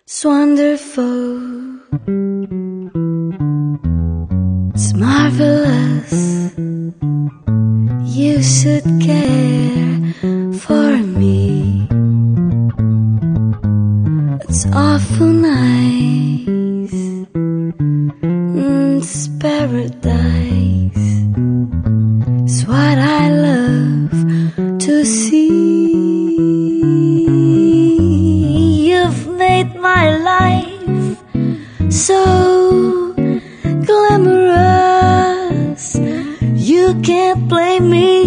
It's wonderful, it's marvelous. You should care for me. It's awful nice, it's paradise. It's what I love to see. You've made my life so glamorous. You can't blame me